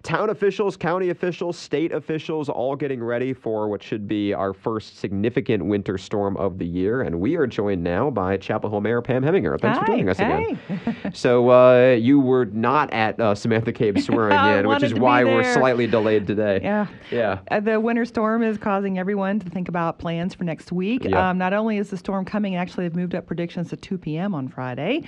town officials, county officials, state officials, all getting ready for what should be our first significant winter storm of the year. And we are joined now by Chapel Hill Mayor Pam Heminger. Thanks for joining us again. So you were not at Samantha Cabe's swearing in, which is why we're slightly delayed today. Yeah. The winter storm is causing everyone to think about plans for next week. Yep. Not only is the storm coming, actually they've moved up predictions to 2 p.m. on Friday.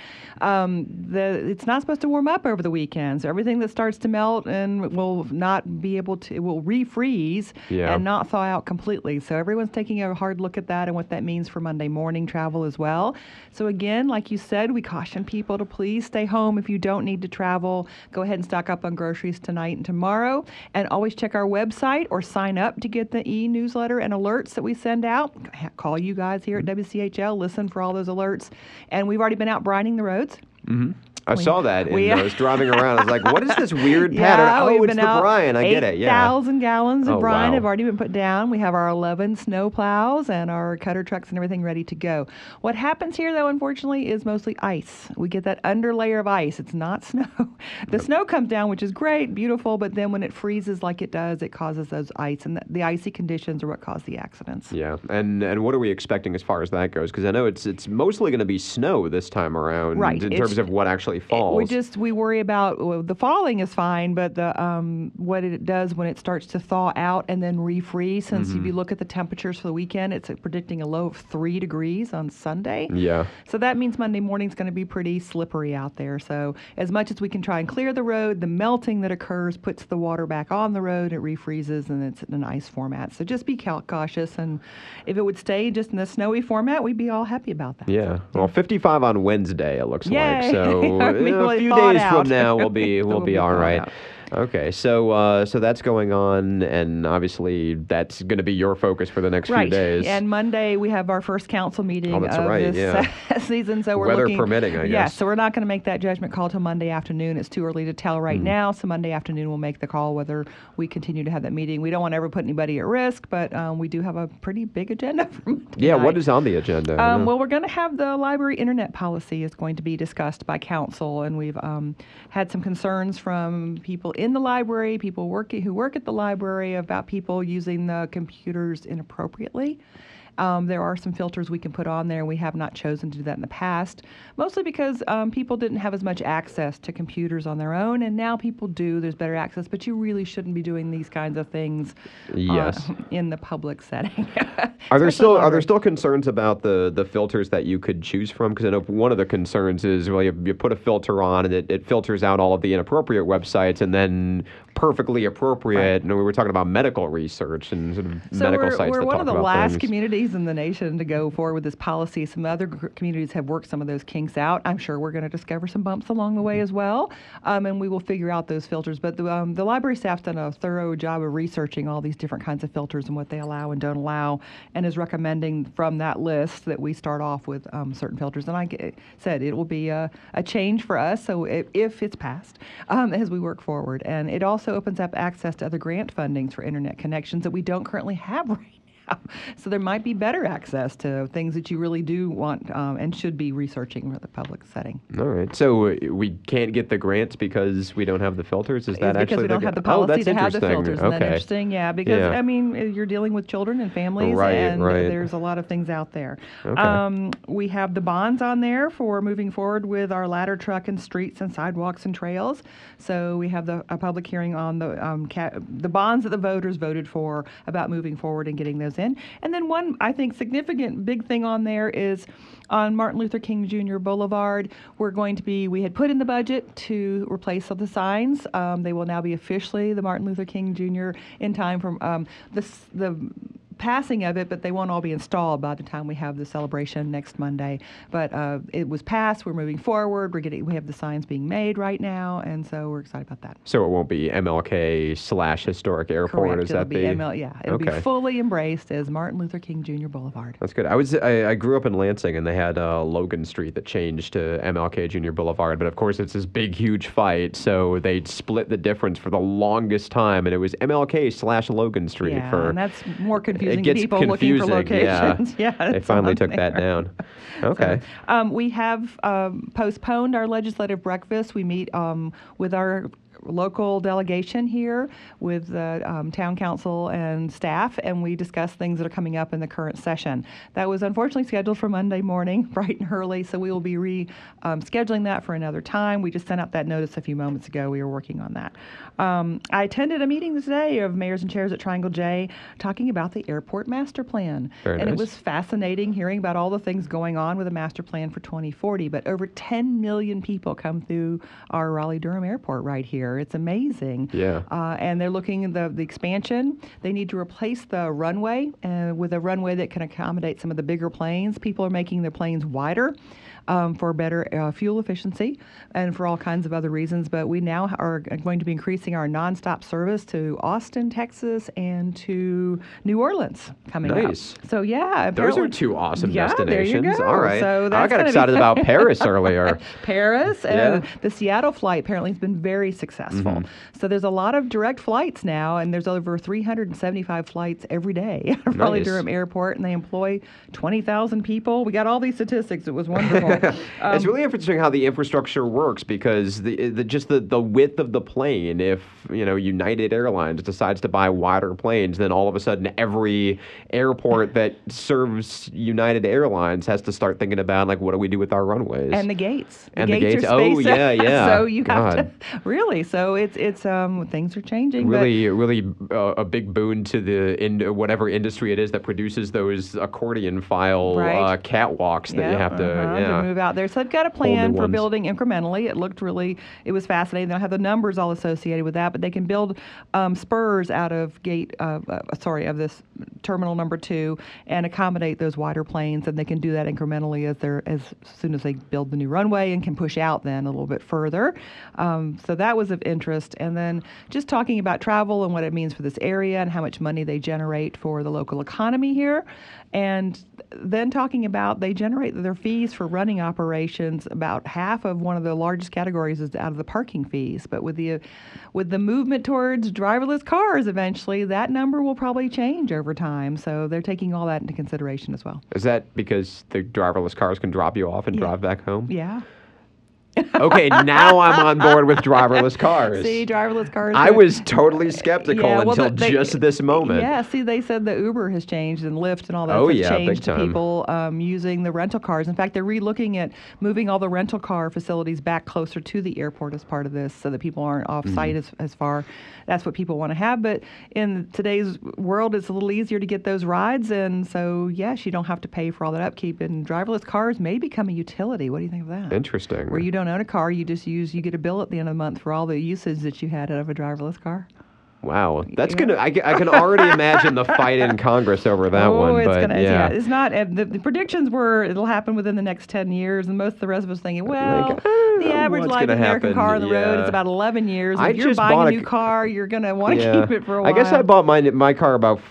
It's not supposed to warm up over the weekend, so everything that starts to melt and will not be able to, it will refreeze and not thaw out completely. So everyone's taking a hard look at that and what that means for Monday morning travel as well. So again, like you said, we caution people to please stay home if you don't need to travel. Go ahead and stock up on groceries tonight and tomorrow, and always check our website or sign up to get the e-newsletter and alerts that we send out. Call you guys here at WCHL, listen for all those alerts. And we've already been out brining the roads. Mm-hmm. I saw that, and I was driving around. I was like, what is this weird pattern? It's the brine. I get it, 8,000 gallons of brine have already been put down. We have our 11 snow plows and our cutter trucks and everything ready to go. What happens here, though, unfortunately, is mostly ice. We get that underlayer of ice. It's not snow. The snow comes down, which is great, beautiful, but then when it freezes like it does, it causes those ice, and the icy conditions are what cause the accidents. Yeah, and what are we expecting as far as that goes? Because I know it's mostly going to be snow this time around, right? In terms of what actually falls. We worry about the falling is fine, but the what it does when it starts to thaw out and then refreeze. Since if you look at the temperatures for the weekend, it's predicting a low of 3 degrees on Sunday. Yeah. So that means Monday morning's going to be pretty slippery out there. So as much as we can try and clear the road, the melting that occurs puts the water back on the road. It refreezes and it's in an ice format. So just be cautious. And if it would stay just in the snowy format, we'd be all happy about that. Yeah. Well, 55 on Wednesday, it looks like. So a few days from now we'll be all right. Out. Okay, so that's going on, and obviously that's going to be your focus for the next few days. And Monday we have our first council meeting of this season. So weather permitting, I guess. Yeah, so we're not going to make that judgment call till Monday afternoon. It's too early to tell right now. So Monday afternoon we'll make the call whether we continue to have that meeting. We don't want to ever put anybody at risk, but we do have a pretty big agenda for Monday night. What is on the agenda? Well, we're going to have the library internet policy is going to be discussed by council, and we've had some concerns from people in the library, people who work at the library, about people using the computers inappropriately. There are some filters we can put on there. We have not chosen to do that in the past, mostly because people didn't have as much access to computers on their own, and now people do. There's better access, but you really shouldn't be doing these kinds of things in the public setting. Are there still concerns about the filters that you could choose from? Because I know one of the concerns is, you put a filter on and it filters out all of the inappropriate websites, and then perfectly appropriate. Right. And we were talking about medical research and sort of medical sites. We're that one of the talk about last things. Communities in the nation to go forward with this policy. Some other communities have worked some of those kinks out. I'm sure we're going to discover some bumps along the way as well, and we will figure out those filters. But the library staff's done a thorough job of researching all these different kinds of filters and what they allow and don't allow, and is recommending from that list that we start off with certain filters. And I said it will be a change for us, so if it's passed, as we work forward. And it also opens up access to other grant fundings for internet connections that we don't currently have right now. So there might be better access to things that you really do want and should be researching for the public setting. All right. So we can't get the grants because we don't have the filters? Is that because actually we don't have the policy to have the filters? Isn't that interesting? Yeah, because, I mean, you're dealing with children and families, and there's a lot of things out there. Okay. We have the bonds on there for moving forward with our ladder truck and streets and sidewalks and trails. So we have a public hearing on the bonds that the voters voted for about moving forward and getting those in. And then one, I think, significant big thing on there is on Martin Luther King Jr. Boulevard. We had put in the budget to replace all the signs. They will now be officially the Martin Luther King Jr. in time from the passing of it, but they won't all be installed by the time we have the celebration next Monday. But it was passed. We're moving forward. We have the signs being made right now, and so we're excited about that. So it won't be MLK/Historic Airport. Correct. Is that it'll be fully embraced as Martin Luther King Jr. Boulevard. That's good. I grew up in Lansing, and they had Logan Street that changed to MLK Jr. Boulevard, but of course it's this big, huge fight, so they split the difference for the longest time, and it was MLK/Logan Street. And that's more confusing. It gets people confusing. Looking for locations. Yeah. They finally took that down. Okay. So, we have postponed our legislative breakfast. We meet with our local delegation here with the town council and staff, and we discussed things that are coming up in the current session. That was unfortunately scheduled for Monday morning, bright and early, so we will be scheduling that for another time. We just sent out that notice a few moments ago. We were working on that. I attended a meeting today of mayors and chairs at Triangle J talking about the airport master plan. Very nice. It was fascinating hearing about all the things going on with the master plan for 2040, but over 10 million people come through our Raleigh-Durham Airport right here. It's amazing. Yeah. And they're looking at the expansion. They need to replace the runway with a runway that can accommodate some of the bigger planes. People are making their planes wider for better fuel efficiency and for all kinds of other reasons. But we now are going to be increasing our nonstop service to Austin, Texas, and to New Orleans coming up. So yeah, those are two awesome destinations. There you go. All right. So I got excited about Paris earlier. Paris and the Seattle flight apparently has been very successful. So there's a lot of direct flights now, and there's over 375 flights every day at Raleigh-Durham Airport, and they employ 20,000 people. We got all these statistics. It was wonderful. It's really interesting how the infrastructure works, because the width of the plane, if United Airlines decides to buy wider planes, then all of a sudden every airport that serves United Airlines has to start thinking about, like, what do we do with our runways? And the gates. The gates. Oh, yeah. So you have to really. So it's things are changing. Really a big boon to whatever industry it is that produces those accordion file catwalks that you have to move out there. So they've got a plan for building incrementally. It was fascinating. They don't have the numbers all associated with that, but they can build spurs out of of this terminal number 2 and accommodate those wider planes, and they can do that incrementally as soon as they build the new runway and can push out then a little bit further. So that was of interest. And then just talking about travel and what it means for this area and how much money they generate for the local economy here. And then talking about they generate their fees for running operations. About half of one of the largest categories is out of the parking fees. But with the movement towards driverless cars eventually, that number will probably change over time. So they're taking all that into consideration as well. Is that because the driverless cars can drop you off and drive back home? Yeah. Okay, now I'm on board with driverless cars. See, driverless cars. I was totally skeptical until just this moment. Yeah, see, they said the Uber has changed and Lyft and all that has changed to people using the rental cars. In fact, they're re-looking at moving all the rental car facilities back closer to the airport as part of this so that people aren't off-site as far. That's what people want to have. But in today's world, it's a little easier to get those rides. And so, yes, you don't have to pay for all that upkeep. And driverless cars may become a utility. What do you think of that? Interesting. Where you don't own a car, you get a bill at the end of the month for all the usage that you had out of a driverless car. Wow, that's gonna. I can already imagine the fight in Congress over that one. It's not. The predictions were it'll happen within the next 10 years, and most of the rest of us thinking, the average life of an American car on the road is about 11 years. If you're buying a new car, you're gonna want to keep it for a while. I guess I bought my car about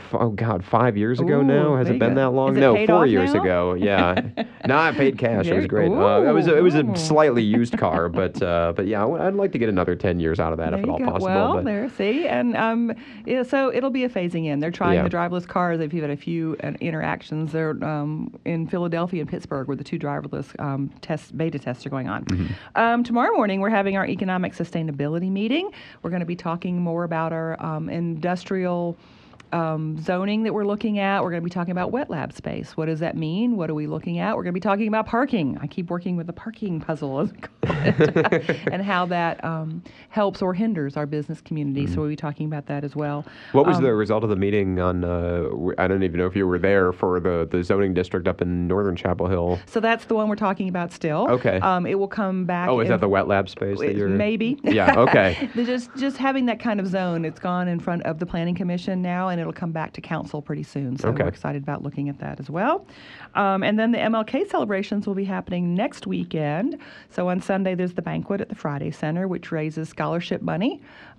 5 years ago now. Has it been that long? No, 4 years ago. Yeah. No, I paid cash. It was great. It was a slightly used car, but yeah, I'd like to get another 10 years out of that if at all possible. Well, see. And so it'll be a phasing in. They're trying the driverless cars. They've had a few interactions. They're in Philadelphia and Pittsburgh where the two driverless beta tests are going on. Mm-hmm. Tomorrow morning, we're having our economic sustainability meeting. We're going to be talking more about our industrial zoning that we're looking at. We're going to be talking about wet lab space. What does that mean? What are we looking at? We're going to be talking about parking. I keep working with the parking puzzle, as we call it, and how that helps or hinders our business community. So we'll be talking about that as well. What was the result of the meeting on, I don't even know if you were there, for the zoning district up in Northern Chapel Hill? So that's the one we're talking about still. Okay. It will come back. Oh, is that the wet lab space that you're... Maybe. Yeah, okay. just having that kind of zone. It's gone in front of the Planning Commission now, and it'll come back to council pretty soon. So we're excited about looking at that as well. And then the MLK celebrations will be happening next weekend. So on Sunday, there's the banquet at the Friday Center, which raises scholarship money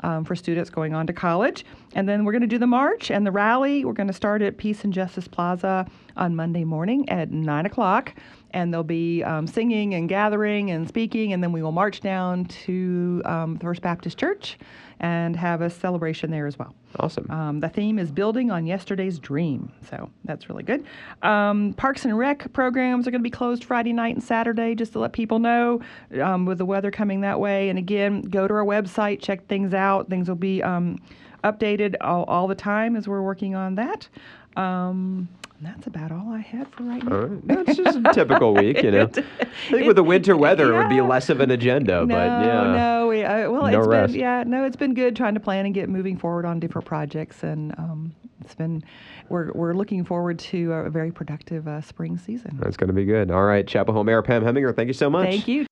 for students going on to college. And then we're going to do the march and the rally. We're going to start at Peace and Justice Plaza on Monday morning at 9 o'clock. And there'll be singing and gathering and speaking, and then we will march down to First Baptist Church and have a celebration there as well. Awesome. The theme is building on yesterday's dream, so that's really good. Parks and Rec programs are going to be closed Friday night and Saturday, just to let people know, with the weather coming that way. And again, go to our website, check things out. Things will be updated all the time as we're working on that. That's about all I had for right now. All right. That's just a typical week, you know. I think with the winter weather, it would be less of an agenda, but yeah. It's been good trying to plan and get moving forward on different projects, and we're looking forward to a very productive spring season. That's going to be good. All right, Chapel Hill Mayor Pam Heminger, thank you so much. Thank you.